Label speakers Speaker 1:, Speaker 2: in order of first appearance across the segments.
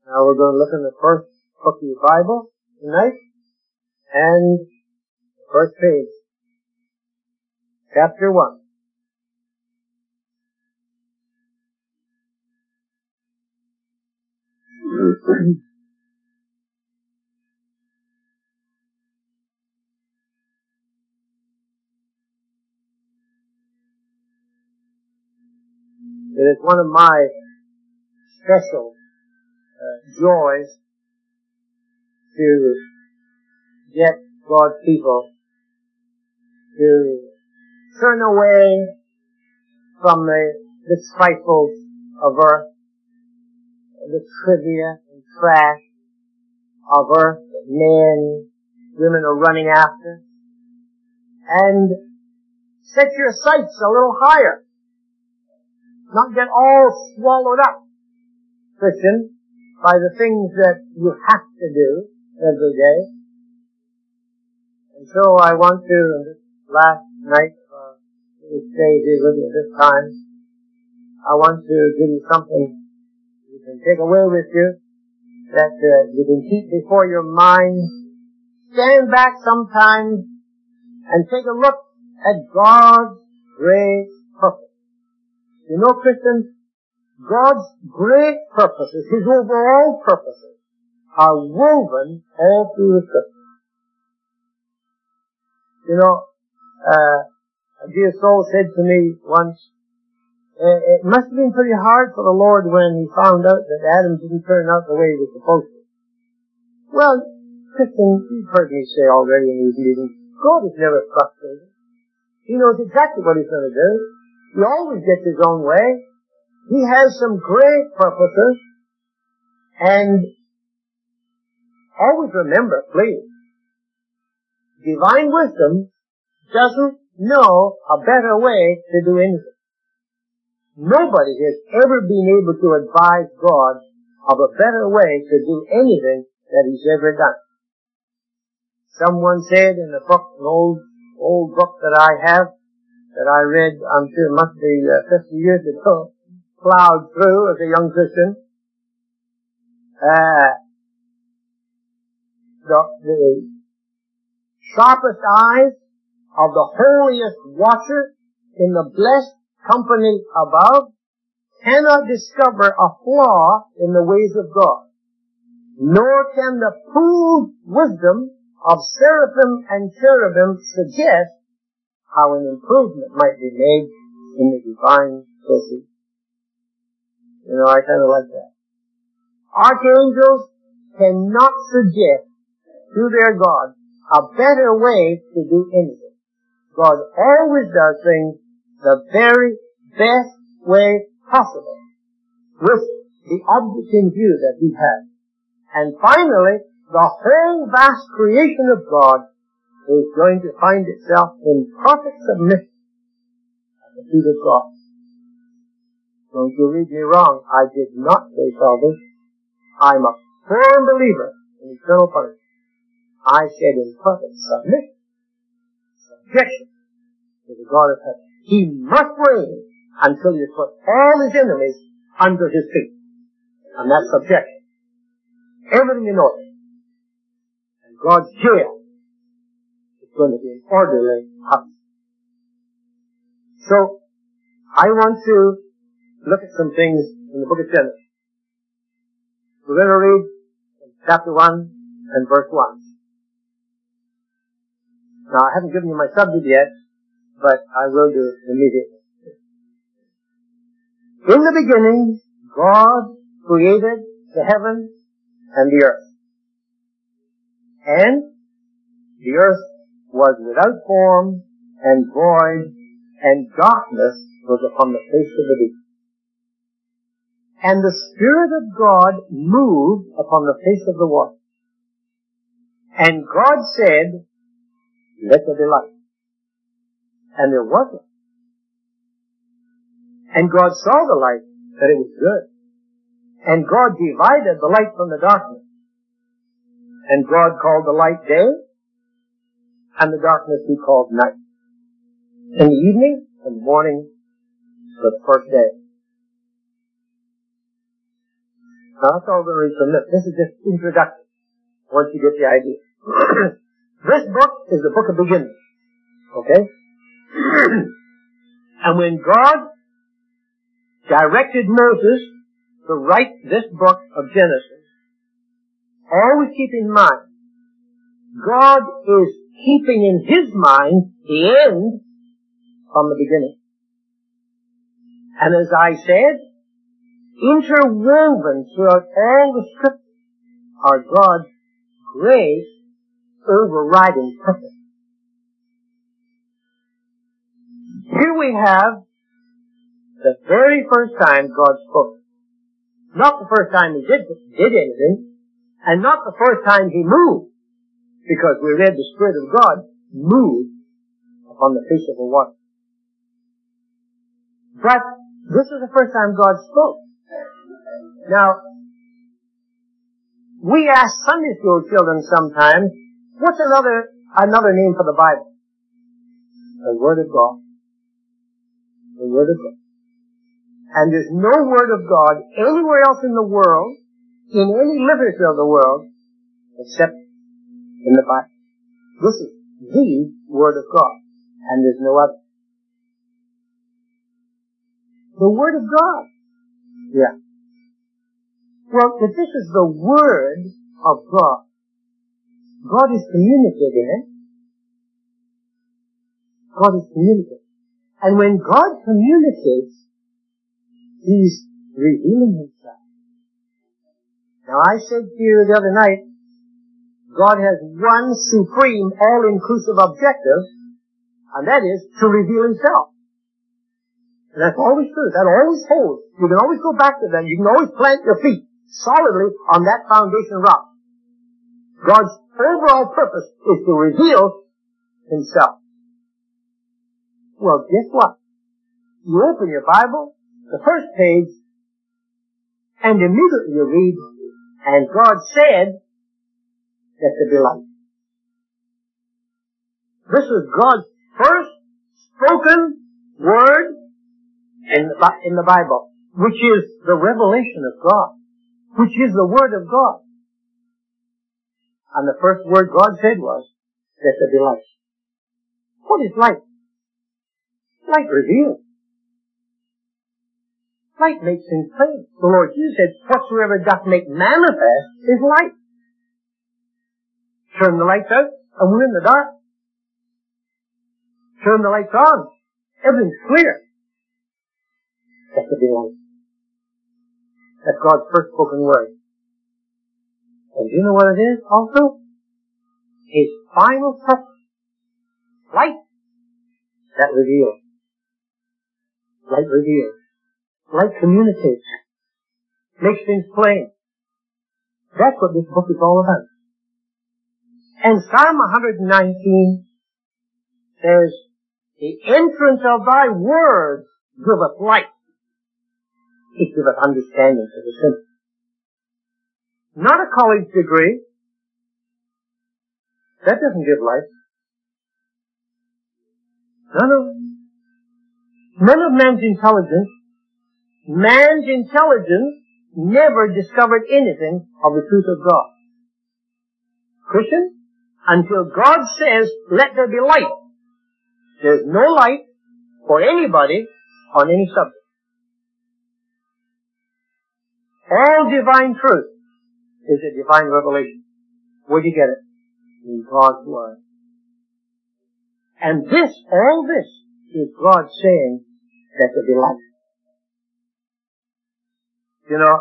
Speaker 1: Now we're going to look in the first book of the Bible tonight, and the first page, chapter 1. It is one of my special joys to get God's people to turn away from the trifles of earth, the trivia and trash of earth that men, women are running after, and set your sights a little higher. Not get all swallowed up, Christian, by the things that you have to do every day. And so I want to, this last night, we stay here with you this time, I want to give you something you can take away with you, that you can keep before your mind. Stand back sometimes and take a look at God's great purpose. You know, Christians, God's great purposes, His overall purposes, are woven all through the Scripture. You know, a dear soul said to me once, it must have been pretty hard for the Lord when He found out that Adam didn't turn out the way he was supposed to. Well, Christians, you've heard me say already in these meetings, God is never frustrated. He knows exactly what He's going to do. He always gets His own way. He has some great purposes. And always remember, please, divine wisdom doesn't know a better way to do anything. Nobody has ever been able to advise God of a better way to do anything that He's ever done. Someone said in a book, an old book that I have, that I read, I'm sure it must be 50 years ago, plowed through as a young Christian. The sharpest eyes of the holiest watcher in the blessed company above cannot discover a flaw in the ways of God, nor can the proved wisdom of seraphim and cherubim suggest how an improvement might be made in the divine proceeding. You know, I kind of like that. Archangels cannot suggest to their God a better way to do anything. God always does things the very best way possible, with the object in view that He has. And finally, the whole vast creation of God is going to find itself in perfect submission at the feet of God. Don't you read me wrong. I did not say salvation. I'm a firm believer in eternal punishment. I said in perfect subjection to the God of heaven. He must reign until you put all His enemies under His feet. And that's subjection. Everything in order. And God's jail is going to be an orderly house. So, I want to look at some things in the book of Genesis. We're going to read chapter 1 and verse 1. Now, I haven't given you my subject yet, but I will do it immediately. In the beginning, God created the heavens and the earth. And the earth was without form and void, and darkness was upon the face of the deep. And the Spirit of God moved upon the face of the water. And God said, let there be light. And there was light. And God saw the light, that it was good. And God divided the light from the darkness. And God called the light day, and the darkness He called night. And the evening and the morning was the first day. Now that's all we're going to read from this. This is just introduction, once you get the idea. This book is the book of beginnings. Okay? And when God directed Moses to write this book of Genesis, always keep in mind, God is keeping in His mind the end from the beginning. And as I said, interwoven throughout all the Scriptures are God's grace overriding purpose. Here we have the very first time God spoke. Not the first time He did anything, and not the first time He moved, because we read the Spirit of God moved upon the face of the water. But this is the first time God spoke. Now, we ask Sunday school children sometimes, what's another name for the Bible? The Word of God. The Word of God. And there's no Word of God anywhere else in the world, in any literature of the world, except in the Bible. This is the Word of God, and there's no other. The Word of God. Yeah. Well, if this is the Word of God, God is communicating it. God is communicating. And when God communicates, He's revealing Himself. Now I said to you the other night, God has one supreme, all-inclusive objective, and that is to reveal Himself. And that's always true. That always holds. You can always go back to that. You can always plant your feet solidly on that foundation rock. God's overall purpose is to reveal Himself. Well, guess what? You open your Bible, the first page, and immediately you read, and God said that there be light. This is God's first spoken word in the Bible, which is the revelation of God, which is the Word of God. And the first word God said was that there be light. What is light? Light reveals. Light makes things plain. The Lord Jesus said, whatsoever doth make manifest is light. Turn the lights out, and we're in the dark. Turn the lights on, everything's clear. That could be light. That's God's first spoken word. And do you know what it is also? His final purpose. Light. That reveals. Light reveals. Light communicates. Makes things plain. That's what this book is all about. And Psalm 119 says, the entrance of thy word giveth light. It giveth understanding to the sinner. Not a college degree. That doesn't give light. None of man's intelligence. Man's intelligence never discovered anything of the truth of God. Christian, until God says, let there be light, there's no light for anybody on any subject. All divine truth is a divine revelation. Where do you get it? In God's Word. And all this, is God saying that there be light. You know,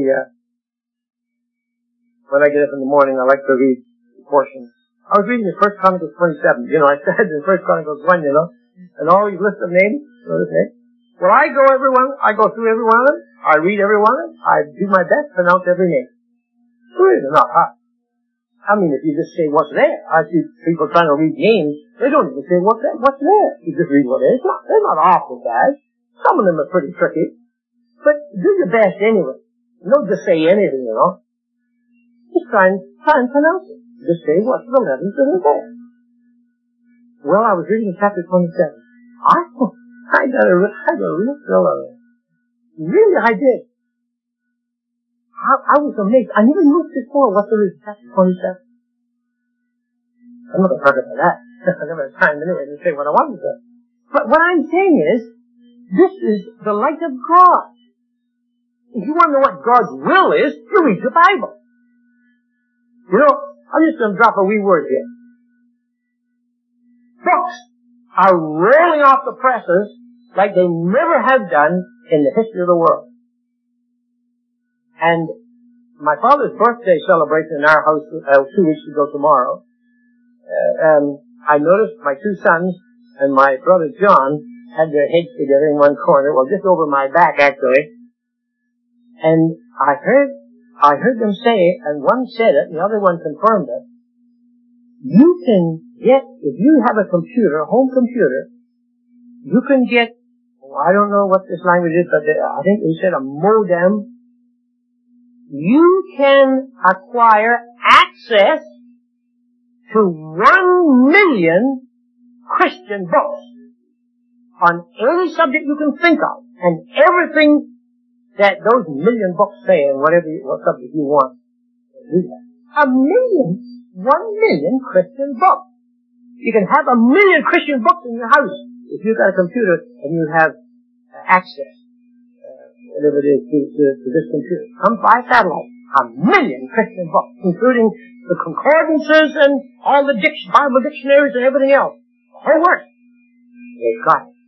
Speaker 1: when I get up in the morning, I like to read portions. I was reading the 1 Chronicles 27. You know, I started in 1 Chronicles 1, you know, and all these lists of names. Well, I go through every one of them. I read every one of them. I do my best to pronounce every name. Really, they're not hard. I mean, if you just say what's there, I see people trying to read names, they don't even say what's there. You just read what it is. They're not awful bad. Some of them are pretty tricky. But do your best anyway. Don't just say anything, you know. Just try and pronounce it. Just say what's the letters that are there. Well, I was reading chapter 27. I got a real thrill of it. Really, I did. I was amazed. I never looked before what there is in chapter 27. I'm not going to talk about that. I never had time anyway to say what I wanted to say. But what I'm saying is, this is the light of God. If you want to know what God's will is, you read the Bible. You know, I'm just going to drop a wee word here. Books are rolling off the presses like they never have done in the history of the world. And my father's birthday celebration in our house 2 weeks ago tomorrow, I noticed my two sons and my brother John had their heads together in one corner, well, just over my back actually. And I heard them say, and one said it, and the other one confirmed it. You can get, if you have a computer, a home computer, you can get, I don't know what this language is, but I think they said a modem. You can acquire access to 1 million Christian books on any subject you can think of, and everything that those million books say, and what subject you want. 1 million Christian books. You can have 1 million Christian books in your house if you've got a computer and you have access, whatever it is, to this computer. Come by satellite. 1 million Christian books, including the concordances and all the Bible dictionaries and everything else. The whole works. They've got it.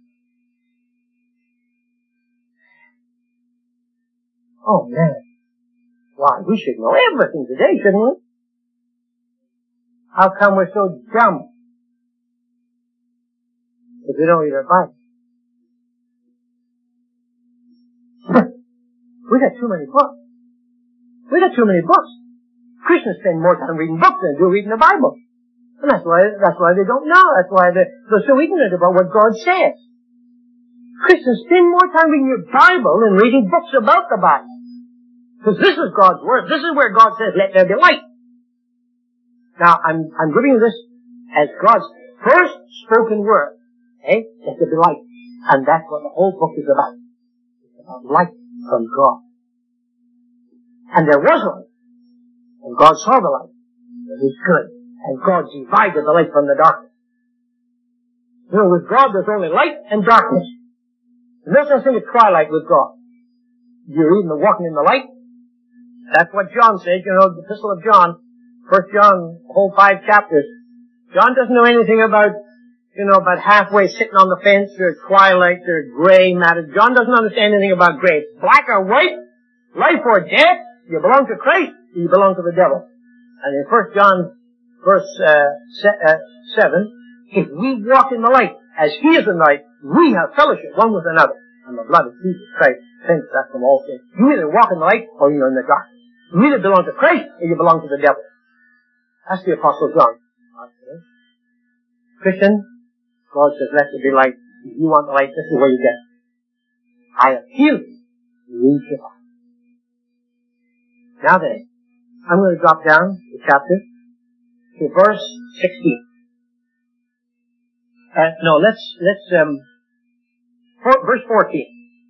Speaker 1: Oh man. Why, we should know everything today, shouldn't we? How come we're so dumb? If we don't read our Bible. We got too many books. We got too many books. Christians spend more time reading books than do reading the Bible. And that's why they don't know. That's why they're so ignorant about what God says. Christians spend more time reading your Bible than reading books about the Bible. Because this is God's Word. This is where God says, let there be light. Now, I'm giving you this as God's first spoken word. Okay? Let there be light. And that's what the whole book is about. It's about light from God. And there was light. And God saw the light. It was good. And God divided the light from the darkness. You know, with God there's only light and darkness. There's no such thing as twilight with God. You're even walking in the light. That's what John says, you know, the Epistle of John, 1 John, the whole 5 chapters. John doesn't know anything about, you know, about halfway sitting on the fence or twilight or gray matter. John doesn't understand anything about gray. It's black or white, life or death. You belong to Christ, you belong to the devil. And in 1 John verse 7, if we walk in the light as He is in the light, we have fellowship one with another. And the blood of Jesus Christ cleanses us from all sin. You either walk in the light or you're in the dark. You either belong to Christ or you belong to the devil. That's the Apostle John. Okay. Christian, God says, let there be light. If you want the light, this is where you get it. I appeal to you. Read your Bible. Now then, I'm going to drop down the chapter to verse 16. Verse 14.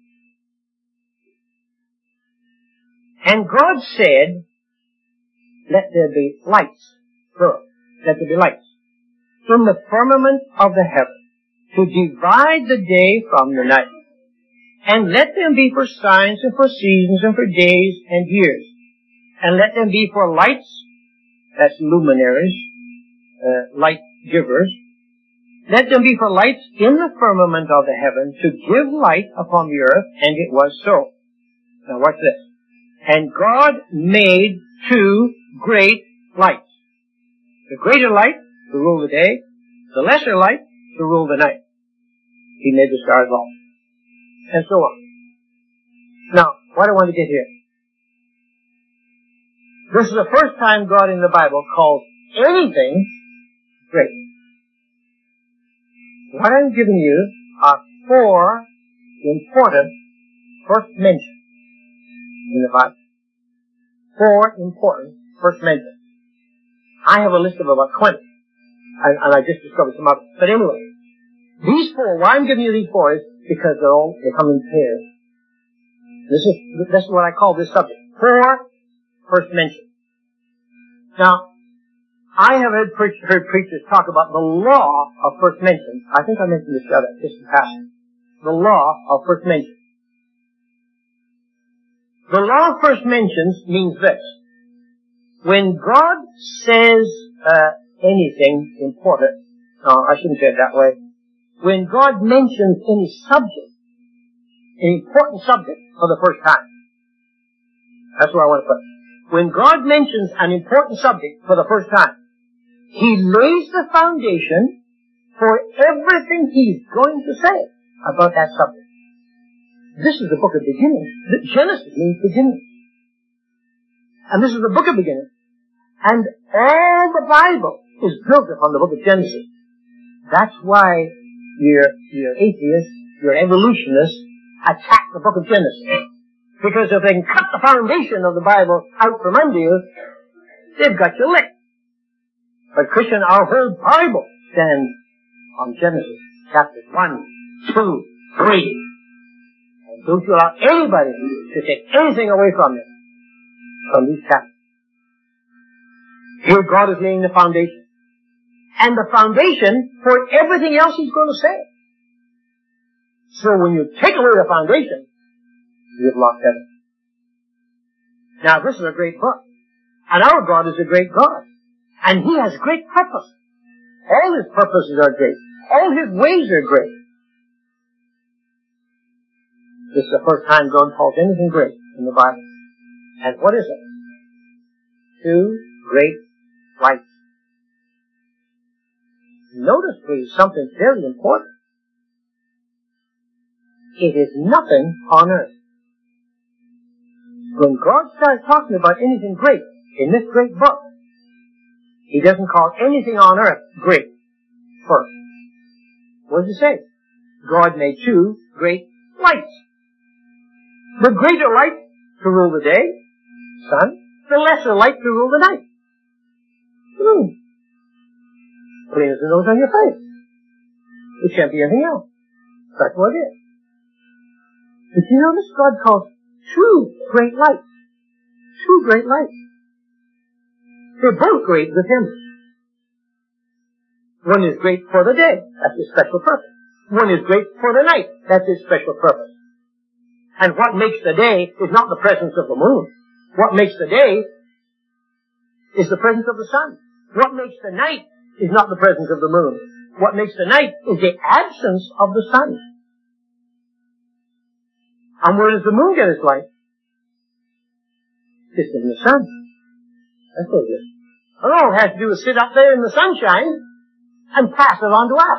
Speaker 1: And God said, let there be lights, let there be lights, in the firmament of the heaven, to divide the day from the night. And let them be for signs and for seasons and for days and years. And let them be for lights, that's luminaries, light givers. Let them be for lights in the firmament of the heaven to give light upon the earth, and it was so. Now watch this. And God made 2 great lights. The greater light to rule the day, the lesser light to rule the night. He made the stars also. And so on. Now, what I want to get here. This is the first time God in the Bible calls anything great. What I'm giving you are 4 important first mentions in the Bible. 4 important first mentions. I have a list of about 20. And I just discovered some others. But anyway, these 4, why I'm giving you these 4 is because they come in pairs. This is what I call this subject. 4 first mention. Now, I have heard preachers talk about the law of first mention. I think I mentioned this other, just in passing. The law of first mention. The law of first mentions means this. When God says anything important, no, I shouldn't say it that way. When God mentions any subject, an important subject for the first time. That's where I want to put it. When God mentions an important subject for the first time, He lays the foundation for everything He's going to say about that subject. This is the book of beginnings. Genesis means beginning. And this is the book of beginnings. And all the Bible is built upon the book of Genesis. That's why your atheists, your evolutionists attack the book of Genesis. Because if they can cut the foundation of the Bible out from under you, they've got you licked. But Christian, our whole Bible stands on Genesis chapters 1, 2, 3. And don't you allow anybody to take anything away from you from these chapters. Here God is laying the foundation. And the foundation for everything else He's going to say. So when you take away the foundation, you've lost everything. Now this is a great book. And our God is a great God. And He has great purpose. All His purposes are great. All His ways are great. This is the first time God calls anything great in the Bible. And what is it? 2 great lights. Notice, please, something very important. It is nothing on earth. When God starts talking about anything great in this great book, He doesn't call anything on earth great first. What does it say? God made 2 great lights. The greater light to rule the day, sun. The lesser light to rule the night. Plain as the nose on your face. It can't be anything else. That's what it is. But you notice God calls 2 great lights. 2 great lights. They're both great with Him. One is great for the day. That's His special purpose. One is great for the night. That's His special purpose. And what makes the day is not the presence of the moon. What makes the day is the presence of the sun. What makes the night is not the presence of the moon. What makes the night is the absence of the sun. And where does the moon get its light? It's in the sun. That's what it is. And all it has to do is sit up there in the sunshine and pass it on to us.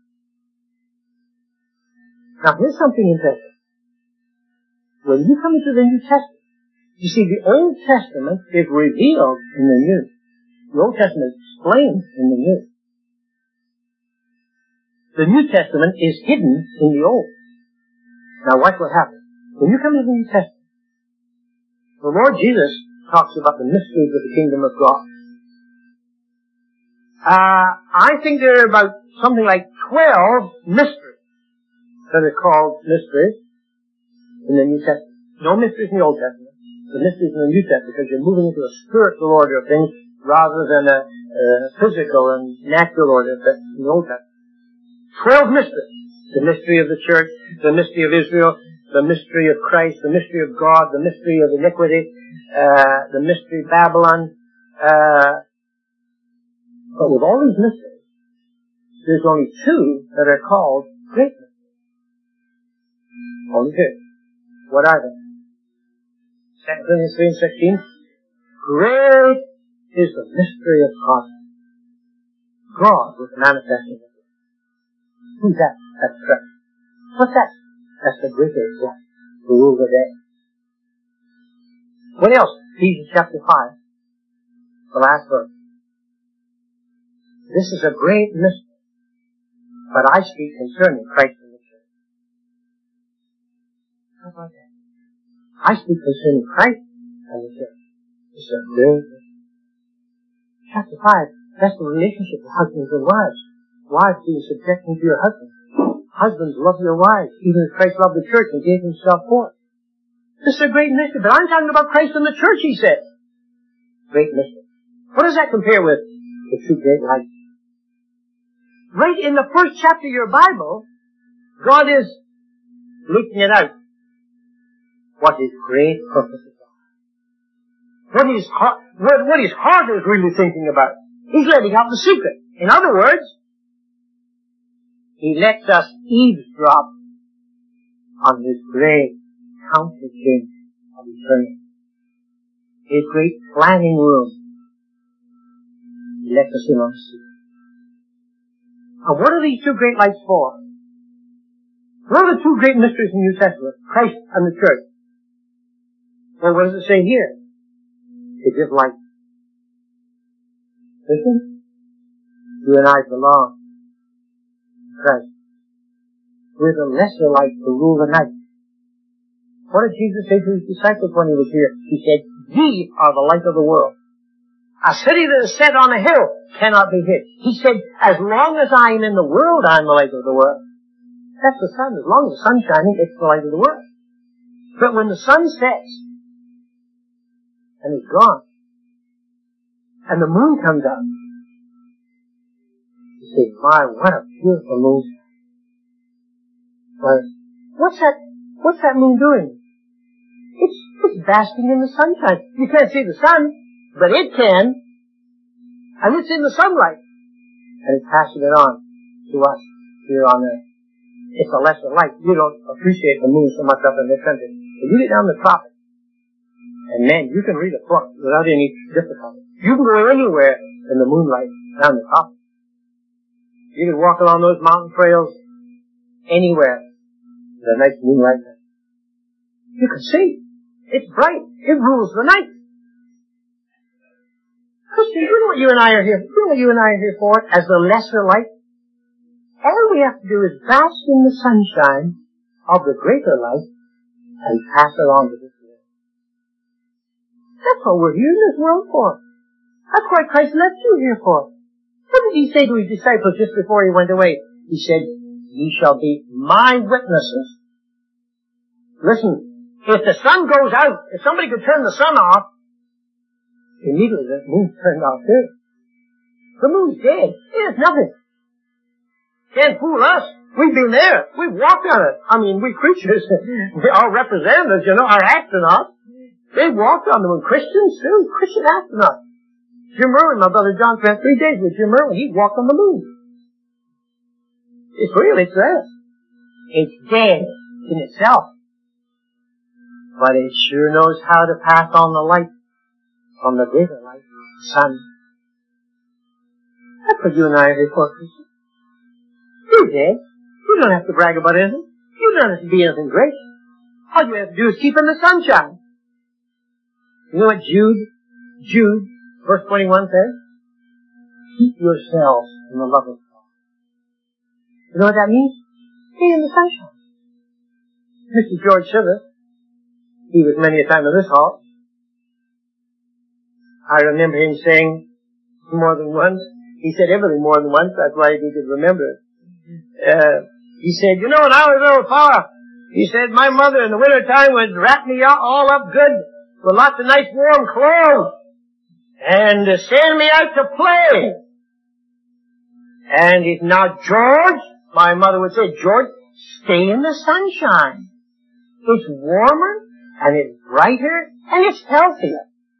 Speaker 1: Now here's something interesting. When you come into the New Testament, you see the Old Testament is revealed in the New. The Old Testament is explained in the New. The New Testament is hidden in the Old. Now watch what happens. When you come into the New Testament, the Lord Jesus talks about the mysteries of the kingdom of God. I think there are about something like 12 mysteries that are called mysteries in the New Testament. No mysteries in the Old Testament. The mysteries in the New Testament, because you're moving into a spiritual order of things rather than a physical and natural order in the Old Testament. 12 mysteries. The mystery of the church, the mystery of Israel, the mystery of Christ, the mystery of God, the mystery of iniquity, the mystery of Babylon. But with all these mysteries, there's only 2 that are called great mysteries. Only 2. What are they? 2 Corinthians 3:16. Great is the mystery of God. God was manifested. Who's that? That's Christ. What's that? That's the greater one who rule the day. What else? Ephesians chapter 5. The last verse. This is a great mystery, but I speak concerning Christ and the church. How about that? I speak concerning Christ and the church. This is a great mystery. Chapter 5, that's the relationship of husbands and wives. Wives being subjecting to your husband. Husbands, love your wives, even as Christ loved the church and gave Himself for it. This is a great mystery, but I'm talking about Christ and the church, he said. great mystery. What does that compare with the two great lights? Right in the first chapter of your Bible, God is leaking it out. What His great purposes are. What His heart is really thinking about. He's letting out the secret. In other words, He lets us eavesdrop on His great council chamber of eternity. His great planning room. He lets us in on the secret. And what are these two great lights for? What are the two great mysteries in the New Testament? Christ and the church. Well, what does it say here? To give light. Listen. You and I belong to Christ. We're the lesser light to rule the night. What did Jesus say to His disciples when He was here? He said, ye are the light of the world. A city that is set on a hill cannot be hid. He said, as long as I am in the world, I am the light of the world. That's the sun. As long as the sun's shining, it's the light of the world. But when the sun sets, and it's gone, and the moon comes up, you say, my, what a beautiful moon. Well, what's that moon doing? It's basking in the sunshine. You can't see the sun, but it can. And it's in the sunlight. And it's passing it on to us here on earth. It's a lesser light. You don't appreciate the moon so much up in this country. But you get down the tropics, and man, you can read a book without any difficulty. You can go anywhere in the moonlight down the tropics. You can walk along those mountain trails anywhere in the nice moonlight. You can see. It's bright. It rules the night. Christian, you know what you and I are here? You know what you and I are here for? As the lesser light. All we have to do is bask in the sunshine of the greater light and pass it on to this world. That's what we're here in this world for. That's what Christ left you here for. What did He say to His disciples just before He went away? He said, ye shall be my witnesses. Listen, if the sun goes out, if somebody could turn the sun off, immediately the moon's turned off too. The moon's dead. There's nothing. Can't fool us. We've been there. We've walked on it. I mean, we creatures, our representatives, our astronauts, they walked on the moon. Christians too. Christian astronauts. Jim Irwin, my brother John, spent 3 days with Jim Irwin. He walked on the moon. It's real. It's there. It's dead in itself. But it sure knows how to pass on the light from the greater light, the sun. That's what you and I are here for, Christian. You're dead. You don't have to brag about anything. You don't have to be anything great. All you have to do is keep in the sunshine. You know what Jude, verse 21 says? Keep yourselves in the love of God. You know what that means? Stay in the sunshine. Mr. George Sugar, he was many a time in this hall. I remember him saying more than once. He said everything more than once. That's why he could remember it. He said, when I was a little fella, he said, my mother in the winter time would wrap me all up good with lots of nice warm clothes and send me out to play. And if now George, my mother would say, George, stay in the sunshine. It's warmer and it's brighter and it's healthier.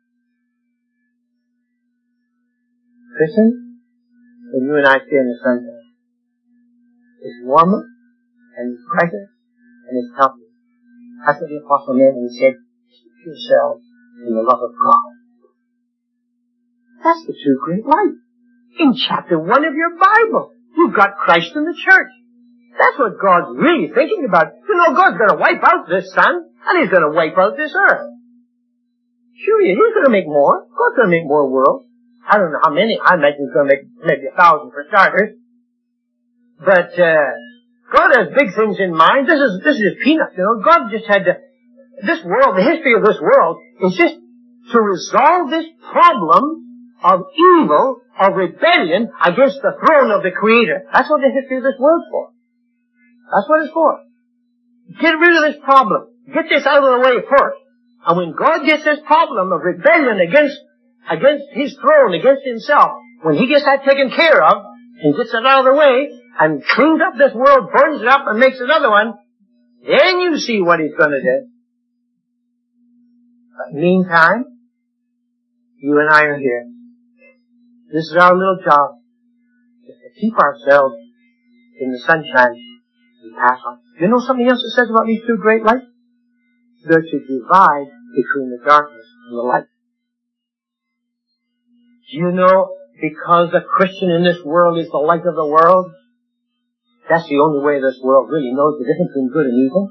Speaker 1: Listen, when you and I stay in the sunshine, it's warmer, and it's brighter, and it's healthier. That's what the Apostle meant when he said, keep yourselves in the love of God. That's the true great light. In chapter 1 of your Bible, you've got Christ in the church. That's what God's really thinking about. God's going to wipe out this sun, and He's going to wipe out this earth. Sure, He's going to make more. God's going to make more worlds. I don't know how many. I imagine He's going to make maybe 1,000 for starters. But God has big things in mind. This is peanuts. God just had this world, the history of this world is just to resolve this problem of evil, of rebellion against the throne of the Creator. That's what the history of this world's for. That's what it's for. Get rid of this problem. Get this out of the way first. And when God gets this problem of rebellion against against his throne, against himself, when he gets that taken care of, and gets it out of the way, and cleans up this world, burns it up, and makes another one, then you see what he's going to do. But meantime, you and I are here. This is our little job. Just to keep ourselves in the sunshine and pass on. You know something else it says about these two great lights? They're to divide between the darkness and the light. Do you know, because the Christian in this world is the light of the world, that's the only way this world really knows the difference between good and evil.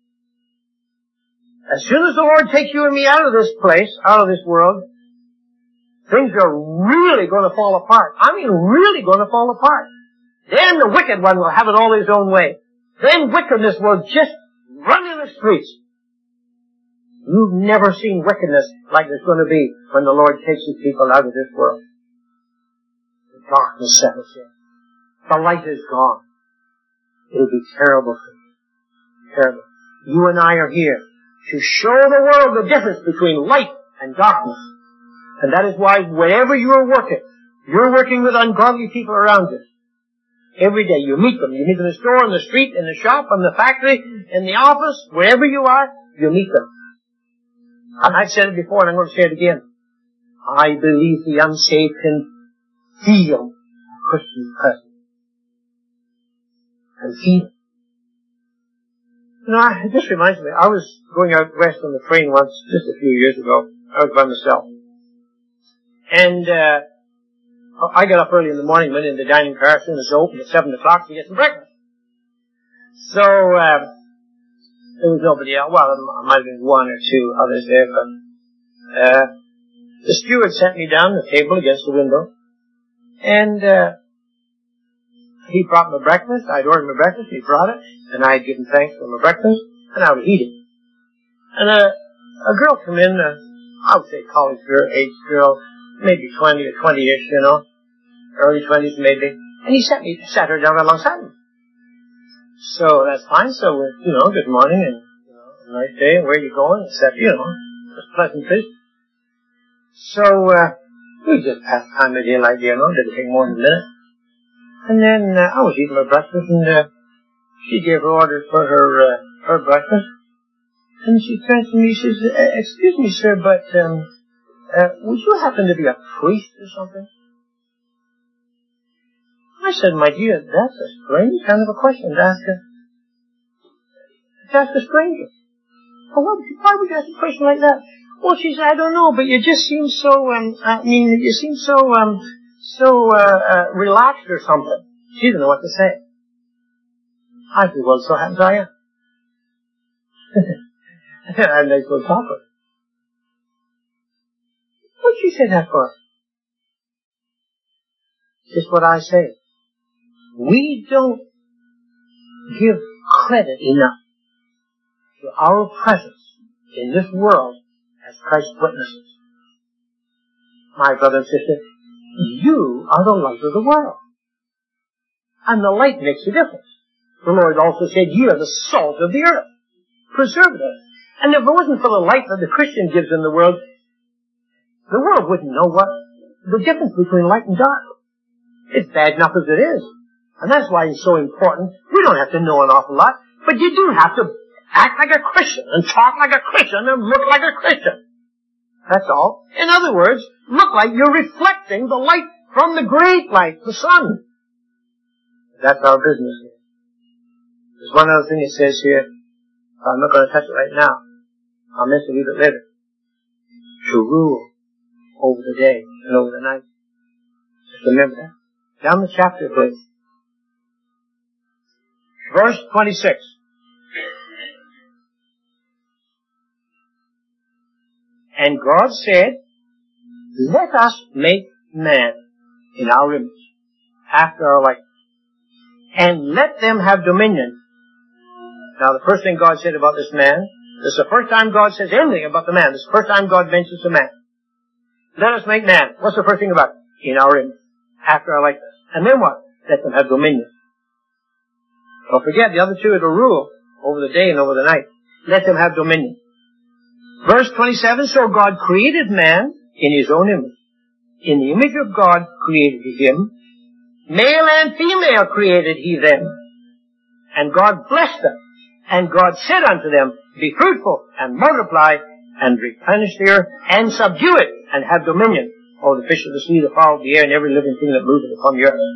Speaker 1: As soon as the Lord takes you and me out of this place, out of this world, things are really going to fall apart. I mean, really going to fall apart. Then the wicked one will have it all his own way. Then wickedness will just run in the streets. You've never seen wickedness like there's going to be when the Lord takes his people out of this world. The darkness settles in. The light is gone. It'll be terrible for you. Terrible. You and I are here to show the world the difference between light and darkness. And that is why wherever you are working, you're working with ungodly people around you. Every day you meet them. You meet them in the store, in the street, in the shop, in the factory, in the office, wherever you are, you meet them. And I've said it before and I'm going to say it again. I believe the unsaved can feel a Christian presence. And feel it. You know, it just reminds me, I was going out west on the train once, just a few years ago. I was by myself. And, I got up early in the morning, went in the dining car as soon as it opened at 7 o'clock to get some breakfast. So, there was nobody else. Well, there might have been one or two others there, but, the steward sent me down the table against the window. And, he brought my breakfast. I'd ordered my breakfast. He brought it. And I had given thanks for my breakfast. And I was eating. And, a girl came in, I would say college girl, age girl, maybe 20 or 20-ish, you know. Early 20s maybe. And he sat her down right alongside me. So that's fine. So we're, you know, good morning and, you know, a nice day. Where are you going? Except, you know, just pleasantries. So, we just passed time of day like, you know, didn't take more than a minute. And then, I was eating my breakfast and, she gave her orders for her breakfast. And she turns to me, she says, excuse me, sir, but, would you happen to be a priest or something? I said, my dear, that's a strange kind of a question to ask a stranger. Well, why would you ask a question like that? Well, she said, I don't know, but you just seem so, you seem so relaxed or something. She didn't know what to say. I said, well, so happens I am. I'm nice little talker. What'd she say that for? Just what I say. We don't give credit enough to our presence in this world as Christ's witnesses. My brother and sister, you are the light of the world. And the light makes a difference. The Lord also said, you are the salt of the earth. Preserve it. And if it wasn't for the light that the Christian gives in the world wouldn't know what the difference between light and dark. It's bad enough as it is. And that's why it's so important. We don't have to know an awful lot, but you do have to act like a Christian and talk like a Christian and look like a Christian. That's all. In other words, look like you're reflecting the light from the great light, the sun. That's our business here. There's one other thing it says here. I'm not going to touch it right now. I'll mention it a bit later. To rule over the day and over the night. Just remember that. Down the chapter, please. Verse 26. And God said, let us make man in our image, after our likeness, and let them have dominion. Now the first thing God said about this man, this is the first time God says anything about the man. This is the first time God mentions the man. Let us make man. What's the first thing about it? In our image, after our likeness. And then what? Let them have dominion. Don't forget, the other two are to rule over the day and over the night. Let them have dominion. Verse 27, so God created man in his own image. In the image of God created he him. Male and female created he them. And God blessed them. And God said unto them, be fruitful and multiply and replenish the earth and subdue it and have dominion over the fish of the sea, the fowl of the air, and every living thing that moveth upon the earth.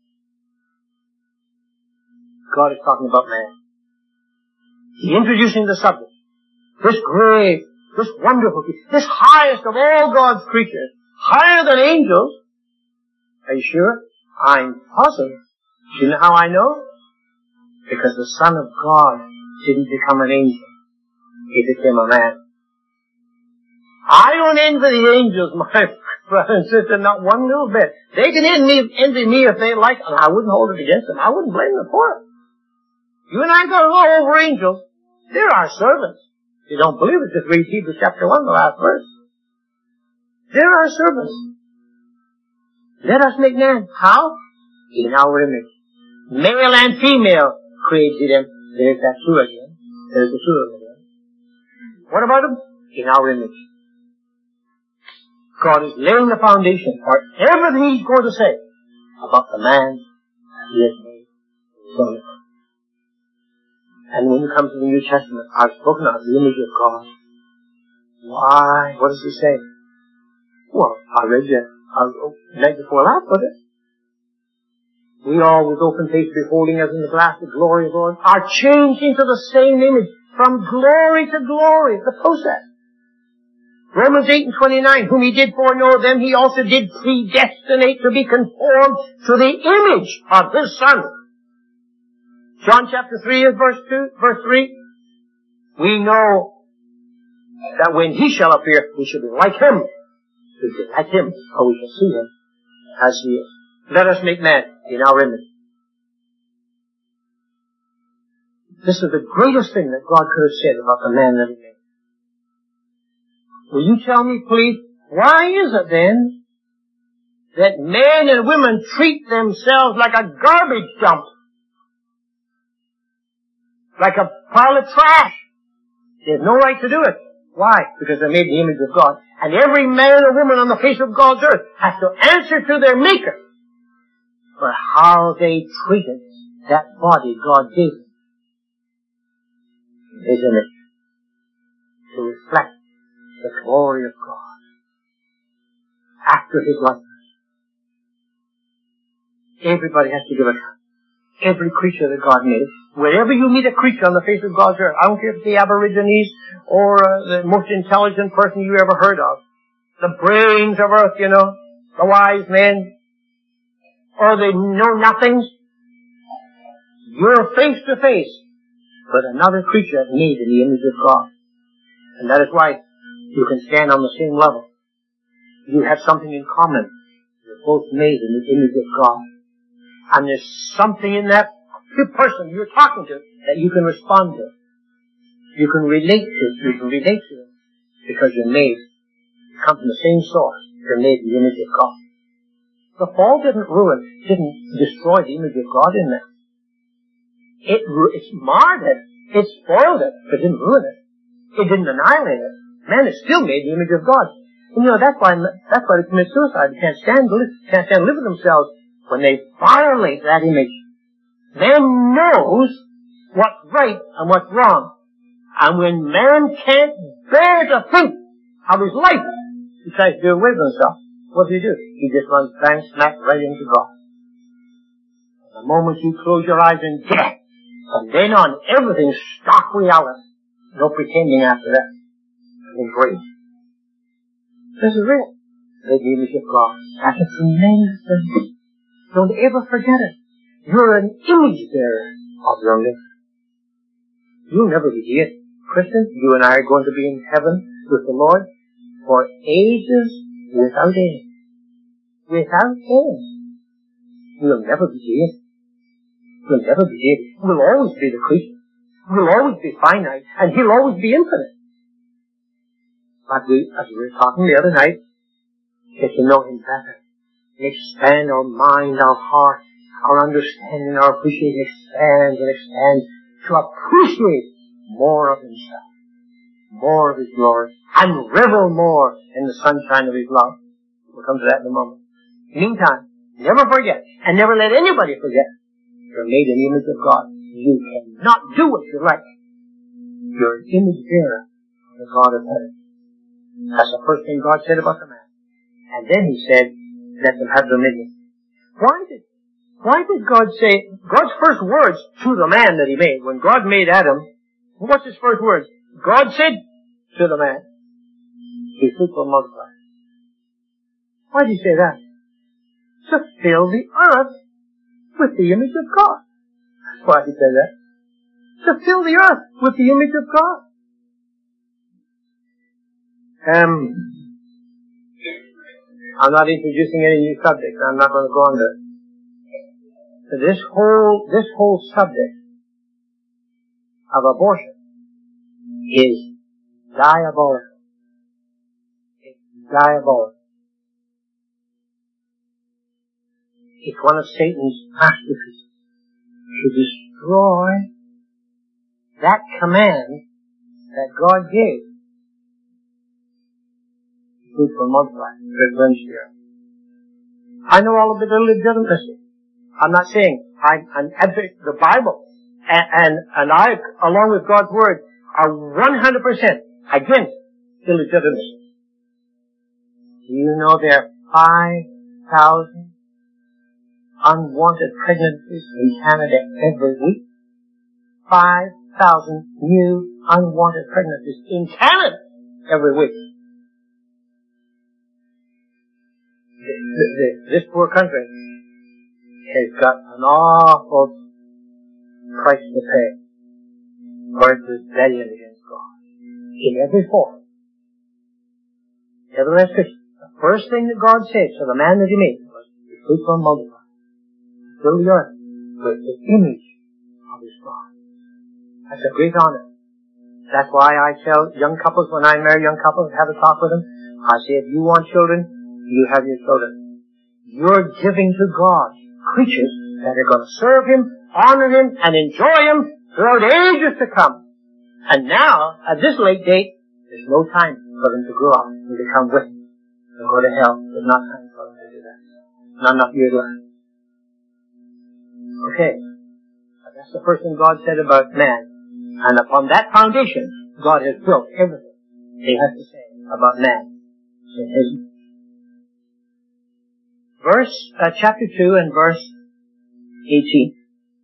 Speaker 1: God is talking about man. He's introducing the subject. This great, this wonderful, this highest of all God's creatures, higher than angels. Are you sure? I'm positive. Do you know how I know? Because the Son of God didn't become an angel. He became a man. I don't envy the angels, my brother and sister, not one little bit. They can envy me if they like, and I wouldn't hold it against them. I wouldn't blame them for it. You and I got to go over angels. They're our servants. If you don't believe it, just read Hebrews chapter 1, the last verse. They're our servants. Let us make man. How? In our image. Male and female created them. There's that two again. There's the two of them again. What about them? In our image. God is laying the foundation for everything he's going to say about the man he has made. So, and when you come to the New Testament, I've spoken of the image of God. Why? What does he say? Well, I read you night before last, was it? We all, with open face, beholding as in the glass the glory of God, are changed into the same image, from glory to glory. The process. Romans 8:29, whom he did foreknow, them he also did predestinate to be conformed to the image of his Son. John chapter 3 verse 3. We know that when he shall appear, we shall be like him. We shall be like him, or we shall see him as he is. Let us make man in our image. This is the greatest thing that God could have said about the man that he made. Will you tell me, please, why is it then that men and women treat themselves like a garbage dump? Like a pile of trash. They have no right to do it. Why? Because they're made in the image of God. And every man or woman on the face of God's earth has to answer to their Maker for how they treated that body God gave them. His image. To reflect the glory of God. After his likeness. Everybody has to give account. Every creature that God made. Wherever you meet a creature on the face of God's earth, I don't care if it's the Aborigines or the most intelligent person you ever heard of. The brains of earth, you know. The wise men. Or the know-nothings. You're face to face with another creature made in the image of God. And that is why you can stand on the same level. You have something in common. You're both made in the image of God. And there's something in that person you're talking to that you can respond to. You can relate to. You can relate to them. Because you're made. You come from the same source. You're made in the image of God. The fall didn't destroy the image of God in them. It marred it. It spoiled it. But it didn't ruin it. It didn't annihilate it. Man is still made in the image of God. And you know, that's why they commit suicide. They can't stand to live with themselves when they violate that image. Man knows what's right and what's wrong. And when man can't bear to think of his life, he tries to do away with himself. What does he do? He just runs bang smack right into God. The moment you close your eyes in death, from then on, everything's stark reality. No pretending after that. Everything's great. This is real. The image of God. That's a tremendous thing. Don't ever forget it. You're an image bearer of your Maker. You'll never be dead. Christian, you and I are going to be in heaven with the Lord for ages without end. Without end. We'll never be dead. We'll never be dead. We'll always be the creature. We'll always be finite, and he'll always be infinite. But as we were talking the other night, get to know him better. Expand our mind, our heart, our understanding, our appreciation expands and expands to appreciate more of himself, more of his glory, and revel more in the sunshine of his love. We'll come to that in a moment. Meantime, never forget, and never let anybody forget, you're made in the image of God. You cannot do what you like. You're an image bearer of the God of heaven. That's the first thing God said about the man. And then He said, let them have dominion. Why did God say, God's first words to the man that He made, when God made Adam, what's His first words? God said to the man, be fruitful and multiply. Why did He say that? To fill the earth with the image of God. That's why He said that. To fill the earth with the image of God. I'm not introducing any new subject. I'm not going to go on to it. This whole subject of abortion is diabolical. It's diabolical. It's one of Satan's masterpieces to destroy that command that God gave. Fruitful and multiply, replenish the earth. I know all of it illegitimacy. I'm not saying I'm advocating the Bible and I, along with God's Word, are 100% against illegitimacy. Do you know there are 5,000 unwanted pregnancies in Canada every week? 5,000 new unwanted pregnancies in Canada every week. This poor country has got an awful price to pay for its rebellion against God in every form. Nevertheless, the first thing that God said to the man that He made was, be fruitful and multiply. Fill the earth with the image of His God. That's a great honor. That's why I tell young couples, when I marry young couples and have a talk with them, I say, if you want children, you have your children. You're giving to God creatures that are going to serve Him, honor Him, and enjoy Him throughout ages to come. And now, at this late date, there's no time for them to grow up and become wicked and go to hell. There's not time for them to do that. Not enough years left. Okay. That's the first thing God said about man. And upon that foundation, God has built everything He has to say about man in His chapter 2 and verse 18.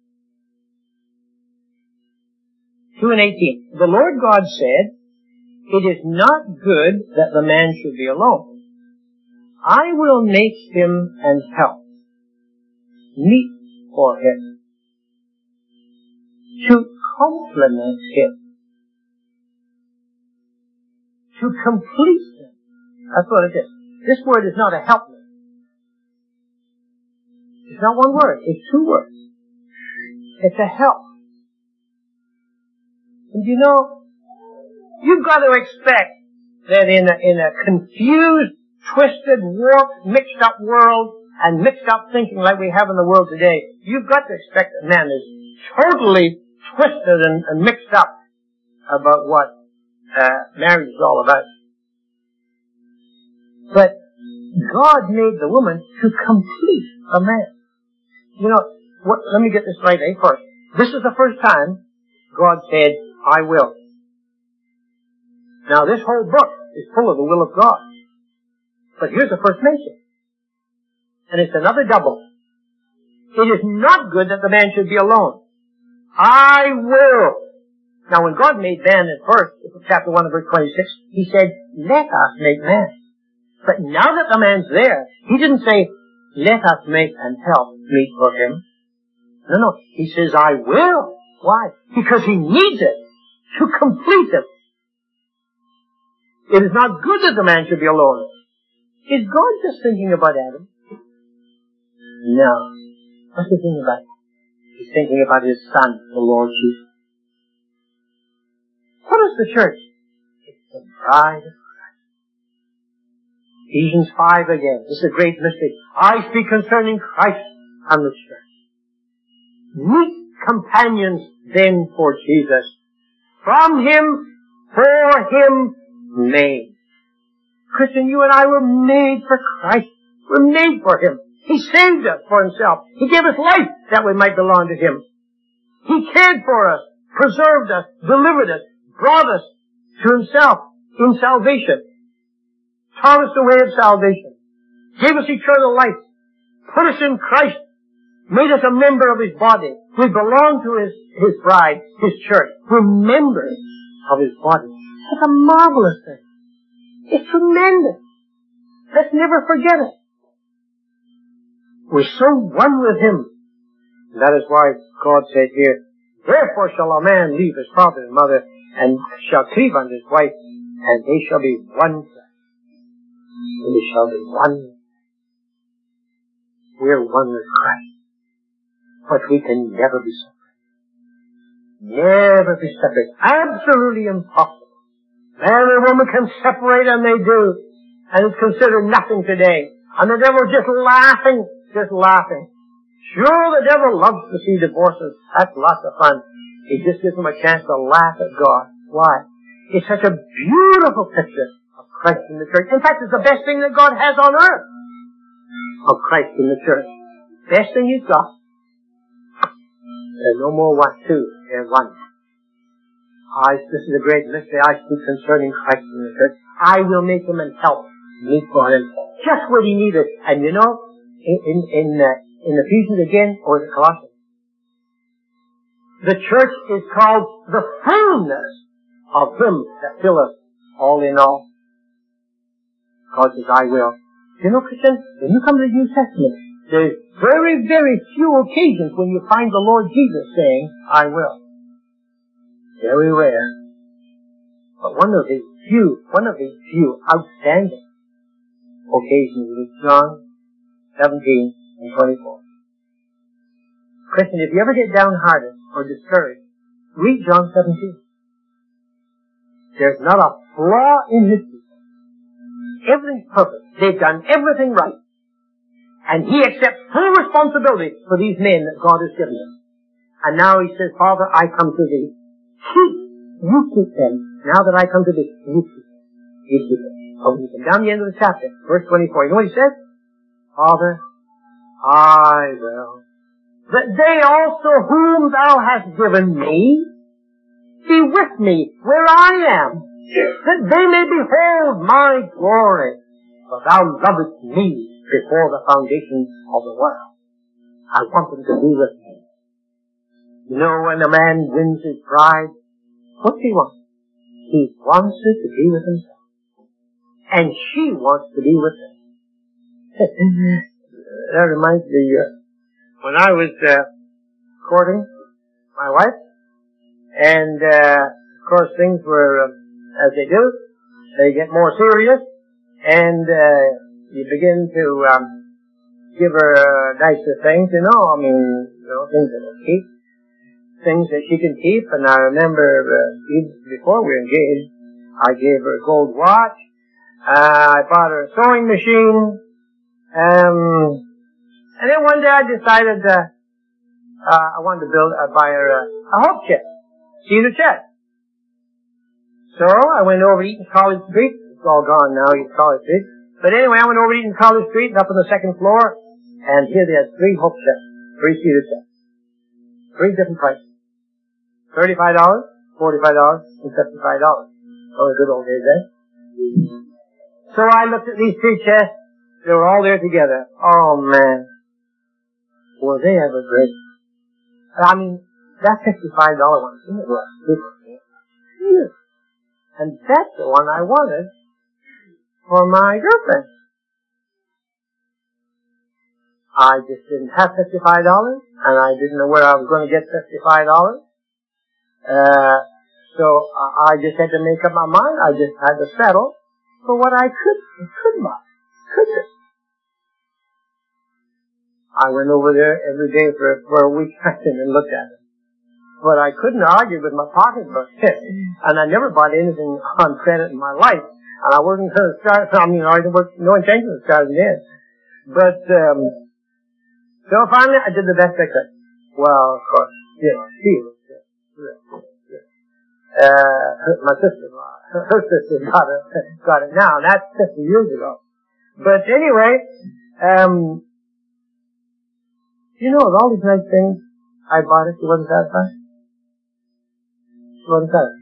Speaker 1: 2 and 18. The Lord God said, it is not good that the man should be alone. I will make him an help, meet for him, to complement him, to complete him. That's what it is. This word is not a helpmate. It's not one word. It's two words. It's a help. And you know, you've got to expect that in a confused, twisted, warped, mixed up world and mixed up thinking like we have in the world today, you've got to expect that man is totally twisted and mixed up about what marriage is all about. But God made the woman to complete a man. You know, let me get this right first. This is the first time God said, I will. Now this whole book is full of the will of God. But here's the first mention. And it's another double. It is not good that the man should be alone. I will. Now when God made man at first, chapter 1 verse 26, He said, let us make man. But now that the man's there, He didn't say, let us make and help meet for him. No. He says, I will. Why? Because He needs it to complete him. It is not good that the man should be alone. Is God just thinking about Adam? No. What's He thinking about? He's thinking about His Son, the Lord Jesus. What is the church? It's the bride of Christ. Ephesians 5 again. This is a great mystery. I speak concerning Christ and the church. Meet companions then for Jesus. From Him, for Him, made. Christian, you and I were made for Christ. We're made for Him. He saved us for Himself. He gave us life that we might belong to Him. He cared for us, preserved us, delivered us, brought us to Himself in salvation, taught us the way of salvation, gave us eternal life, put us in Christ, made us a member of His body. We belong to His bride, His church. We're members of His body. It's a marvelous thing. It's tremendous. Let's never forget it. We're so one with Him. And that is why God said here, therefore shall a man leave his father and mother, and shall cleave unto his wife, and they shall be one flesh. And they shall be one. We're one with Christ. But we can never be separate. Never be separate. Absolutely impossible. Man and woman can separate, and they do. And it's considered nothing today. And the devil's just laughing. Sure, the devil loves to see divorces. That's lots of fun. It just gives him a chance to laugh at God. Why? It's such a beautiful picture of Christ in the church. In fact, it's the best thing that God has on earth. Of Christ in the church. Best thing He's got. There's no more two. They're one. This is a great mystery I speak concerning Christ in the church. I will make Him and help meet for Him. Just what He needed. And you know, in Ephesians again, or the Colossians, the church is called the fullness of Him that filleth all in all. God says, I will. You know, Christian, when you come to the New Testament, there's very, very few occasions when you find the Lord Jesus saying, I will. Very rare. But one of His few outstanding occasions is John 17 and 24. Christian, if you ever get downhearted or discouraged, read John 17. There's not a flaw in His people. Everything's perfect. They've done everything right. And He accepts full responsibility for these men that God has given Him. And now He says, Father, I come to Thee. You keep them. Now that I come to Thee, you keep them. You keep them. Oh, when you come down the end of the chapter, verse 24, you know what He says? Father, I will, that they also whom Thou hast given me be with me where I am, that they may behold my glory. For Thou lovest me before the foundation of the world. I want them to be with me. You know, when a man wins his bride, what's he want? He wants her to be with himself. And she wants to be with him. That reminds me, when I was courting my wife, and of course things were, as they do, they get more serious, and you begin to give her nicer things, you know, things that will keep, things that she can keep. And I remember even before we were engaged, I gave her a gold watch, I bought her a sewing machine, and then one day I decided I wanted to buy her a hope chip, cedar chest. So I went over to Eaton College Street. It's all gone now, Eaton College Street. But anyway, I went over to Eaton College Street, up on the second floor, and here they had 3 hope chests, 3 cedar chests. 3 different prices. $35, $45, and $75. Oh, the good old days, eh? So I looked at these 3 chests. They were all there together. Oh, man. Were they ever great? I mean, that $55 one, it was super. And that's the one I wanted for my girlfriend. I just didn't have $55, and I didn't know where I was going to get $55. So I just had to make up my mind. I just had to settle for what I could buy. I went over there every day for a week and looked at it. But I couldn't argue with my pocketbook. And I never bought anything on credit in my life. And I wasn't going to start, I had no intention of starting then. But, so finally I did the best I could. Well, of course, she was good. my sister-in-law, her sister got it now. That's 50 years ago. But anyway, you know, all these nice things, I bought it, she wasn't satisfied. She wasn't satisfied.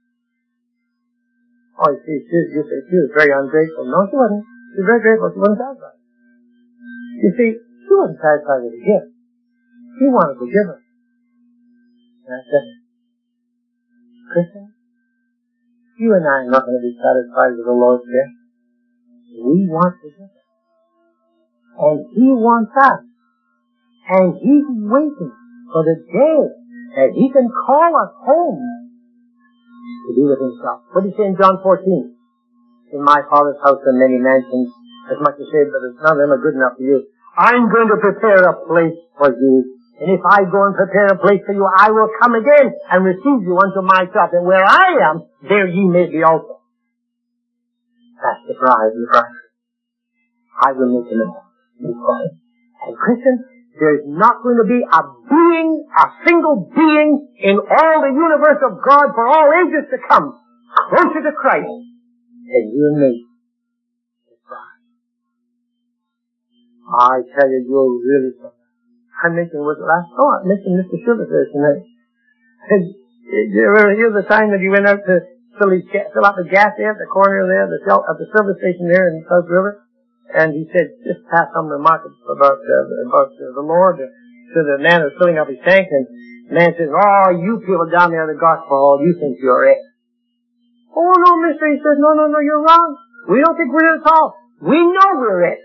Speaker 1: Oh, you see, she was very ungrateful. No, she wasn't. She was very grateful. She wasn't satisfied. You see, she wasn't satisfied with the gift. She wanted to give her. And I said, Christian, you and I are not going to be satisfied with the Lord's gift. We want to give it. And He wants us. And He's waiting for the day that He can call us home to be with Himself. What did He say in John 14? In my Father's house are many mansions, as much as say, but none of them are good enough for you. I'm going to prepare a place for you. And if I go and prepare a place for you, I will come again and receive you unto myself. And where I am, there ye may be also. That's the bride, the bride. I will make him a And Christian, there's not going to be a single being in all the universe of God for all ages to come, closer to Christ than you and me. I tell you, you're really something. I mentioned I mentioned Mr. Sugar there tonight. Did you ever hear the time that he went out to fill out the gas there at the corner there, at the service station there in South River? And he said, just pass some remark about the Lord to the man who's filling up his tank. And the man says, oh, you people down there at the gospel hall, you think you're it. Oh, no, mister. He says, no, you're wrong. We don't think we're it at all. We know we're it.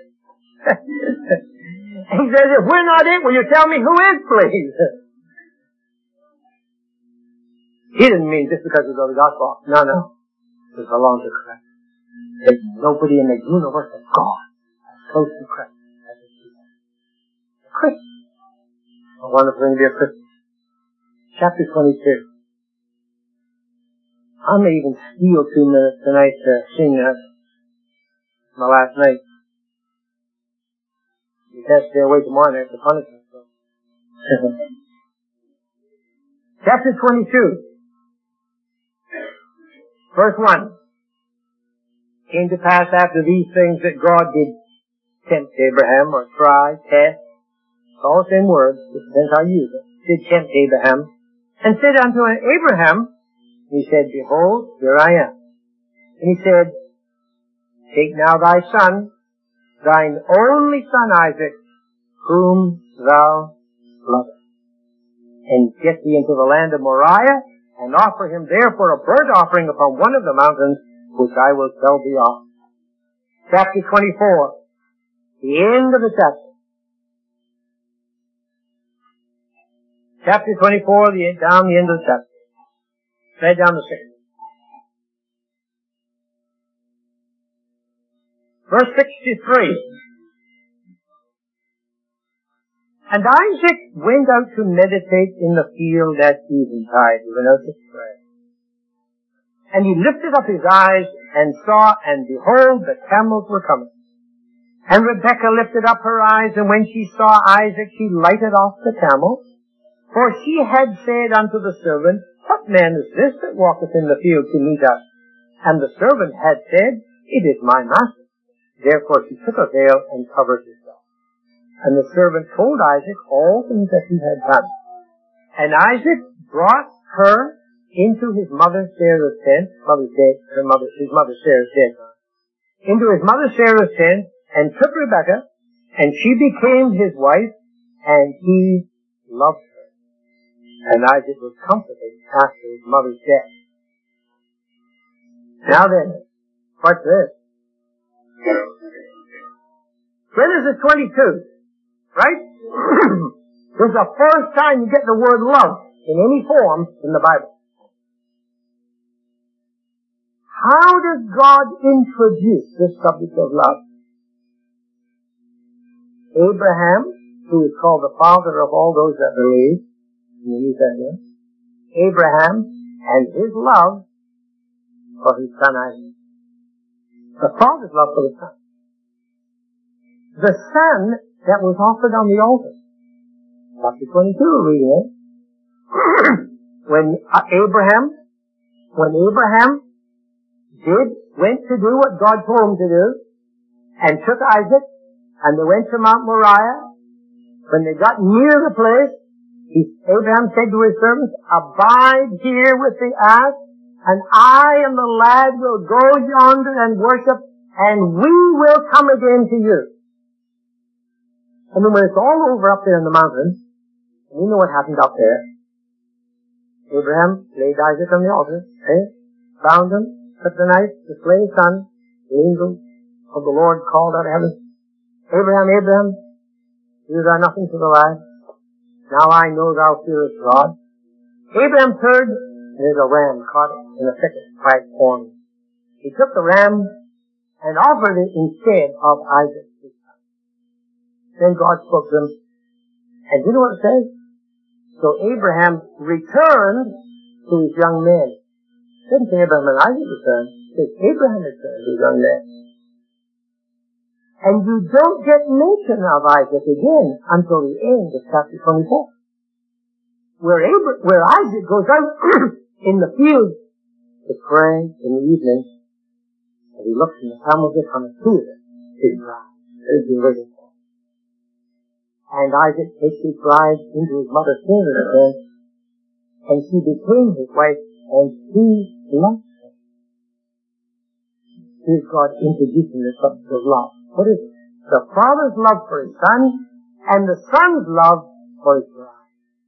Speaker 1: He says, if we're not it, will you tell me who is, please? He didn't mean just because we go to the gospel. No. We belong to Christ. There's nobody in the universe of God as close to Christ as a Christian. A wonderful thing to be a Christian. Chapter 22. I may even steal 2 minutes tonight to sing my last night. You can't stay away tomorrow night for punishment. So. Chapter 22. Verse 1. Came to pass after these things that God did tempt Abraham, or try, test. It's all the same words. It depends how you use it. Did tempt Abraham. And said unto Abraham, he said, behold, here I am. And he said, take now thy son, thine only son Isaac, whom thou lovest, and get thee into the land of Moriah, and offer him there for a burnt offering upon one of the mountains, which I will tell thee of. Chapter 24. The end of the chapter. Chapter 24, down the end of the chapter. Right down to 6. Verse 63. And Isaac went out to meditate in the field at eventide. He went out to pray. And he lifted up his eyes and saw, and behold, the camels were coming. And Rebekah lifted up her eyes, and when she saw Isaac, she lighted off the camel. For she had said unto the servant, what man is this that walketh in the field to meet us? And the servant had said, it is my master. Therefore she took a veil and covered herself. And the servant told Isaac all things that he had done. And Isaac brought her into his mother Sarah's tent. His mother Sarah's tent. Into his mother Sarah's tent, and took Rebekah, and she became his wife, and he loved her. And Isaac was comforted after his mother's death. Now then, what's this? Genesis 22, right? This is the first time you get the word love in any form in the Bible. How does God introduce this subject of love? Abraham, who is called the father of all those that believe, in the New Testament, Abraham and his love for his son Isaac. The father's love for the son. The son that was offered on the altar. Chapter 22, we're reading it. When Abraham when Abraham went to do what God told him to do, and took Isaac, and they went to Mount Moriah, when they got near the place, Abraham said to his servants, "Abide here with the ass, and I and the lad will go yonder and worship, and we will come again to you." And then when it's all over up there in the mountains, and you know what happened up there, Abraham laid Isaac on the altar, bound him, took the knife to slay his son. The angel of the Lord called out of heaven, "Abraham, Abraham, do thou nothing to the lad? Now I know thou fearest God." Abraham turned, and there's a ram caught in a thicket by its horns. He took the ram and offered it instead of Isaac, his son. Then God spoke to him, and do you know what it says? So Abraham returned to his young men. It didn't say Abraham and Isaac returned. It says Abraham returned to his young men. And you don't get mention of Isaac again until the end of chapter 24. Where Isaac goes out in the field to pray in the evening, and he looks and the camels are coming to his bride. There's the waiting for. And Isaac takes his bride into his mother's chamber again, and she became his wife, and he loved her. Here's God introducing the subject of love. What is it? The father's love for his son, and the son's love for his bride.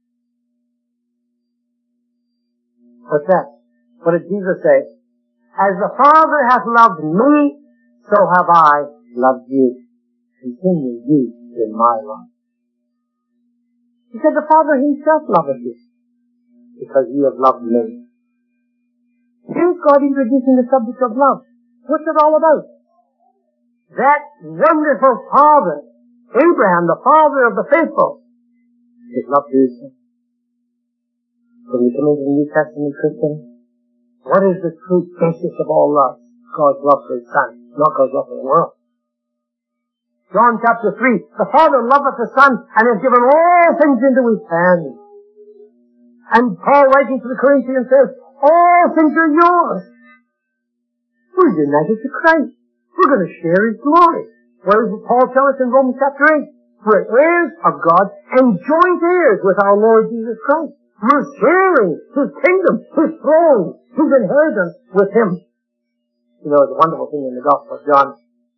Speaker 1: What's that? What did Jesus say? "As the Father hath loved me, so have I loved you. Continue ye in my love." He said, "The Father himself loveth you, because you have loved me." Here's God introducing the subject of love. What's it all about? That wonderful Father, Abraham, the father of the faithful, his love to his son. When you come into the New Testament Christian, what is the true basis of all love? God's love for his son, not God's love for the world. John chapter 3, "The Father loveth the Son, and has given all things into his hand." And Paul writing to the Corinthians says, "All things are yours." We're united to Christ. We're going to share his glory. What does Paul tell us in Romans chapter 8? We're heirs of God and joint heirs with our Lord Jesus Christ. We're sharing his kingdom, his throne, his inheritance with him. You know, it's a wonderful thing in the Gospel of John.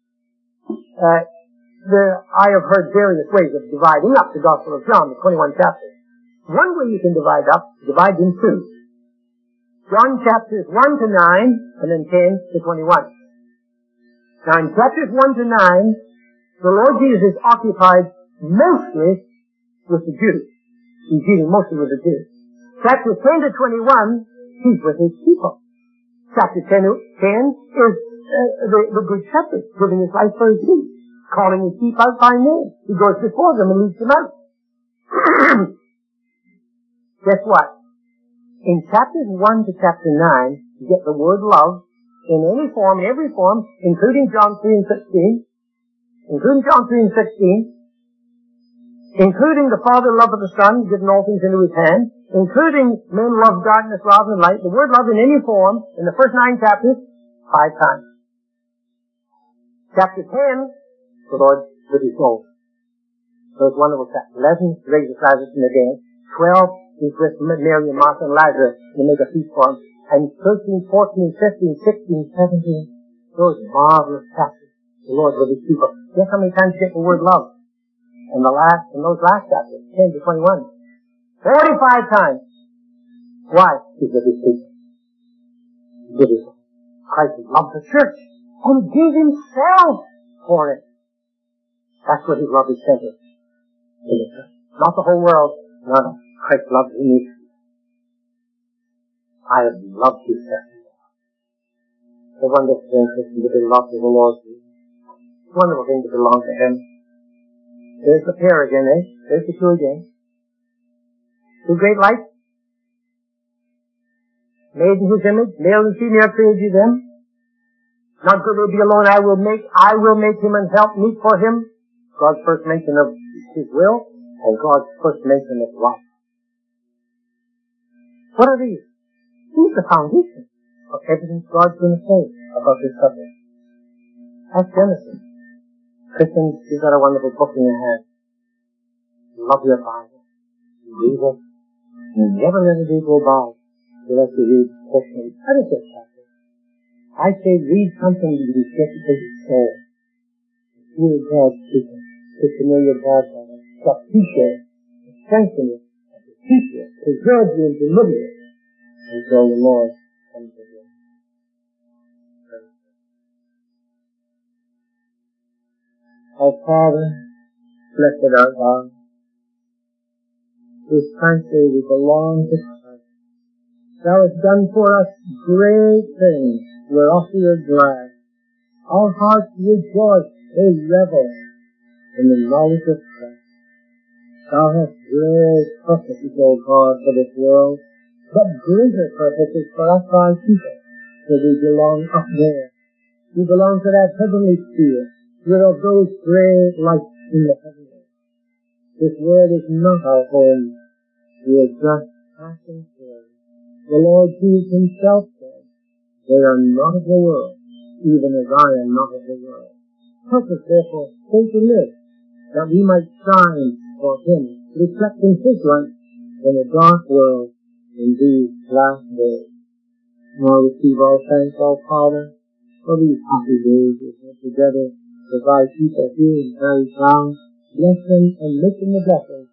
Speaker 1: I have heard various ways of dividing up the Gospel of John, the 21 chapters. One way you can divide in two. John chapters 1 to 9, and then 10 to 21. Now in chapters 1 to 9, the Lord Jesus is occupied mostly with the Jews. He's dealing mostly with the Jews. Chapter 10 to 21, he's with his people. Chapter 10 is the good shepherd giving his life for his sheep, calling his sheep out by name. He goes before them and leads them out. Guess what? In chapters 1 to chapter 9, you get the word love in any form, in every form, including John 3 and 16, including the Father loveth the Son, giving all things into his hand, including men love darkness rather than light. The word love in any form, in the first 9 chapters, 5 times. Chapter 10, the Lord with his soul. Those wonderful chapters. 11, raises Lazarus from the dead. 12, he's with Mary and Martha and Lazarus to make a feast for him. And 13, 14, 15, 16, 17, those marvelous chapters. The Lord with his people. Guess how many times you get the word love? In those last chapters, 10 to 21. 45 times. Why? He's with his people. Christ loved the church and gave himself for it. That's what his love is centered in the church. Not the whole world. No. Christ loves me. I have loved you, sir. It's a wonderful thing, Christian, to be loved of the Lord. It's a wonderful thing to belong to him. There's the pair again, eh? There's the two again. Two great lights. Made in his image, male and female created you them. Not good to be alone, I will make him and help meet for him. God's first mention of his will, and God's first mention of love. What are these? He's the foundation. of everything God's going to say about this subject. That's Genesis. Christians, you've got a wonderful book in your hand. Love your Bible. Read it. And never let a day go by unless you read books and study this chapter. I say read something that you get to your soul. Hear God speaking. Get to know your God better. To appreciate it. To strengthen it. And to teach it. To preserve you and deliver it. Until the Lord comes again. Our Father, blessed art thou. This country we belong to Christ. Thou hast done for us great things, whereof we are glad. Our hearts rejoice, they revel in the knowledge of Christ. Thou hast great purposes, O God, for this world, but greater purposes for us, thy people, for we belong up there. We belong to that heavenly sphere, whereof those great lights in the heavens. This world is not our home. We are just passing through. The Lord Jesus himself said, they are not of the world, even as I am not of the world. Help us therefore so to live, that we might shine for him, reflecting his light in a dark world in these last days. Now receive all thanks, all Father, for these happy days we have together, as thy people here in Harry's town. Bless them and make them a blessing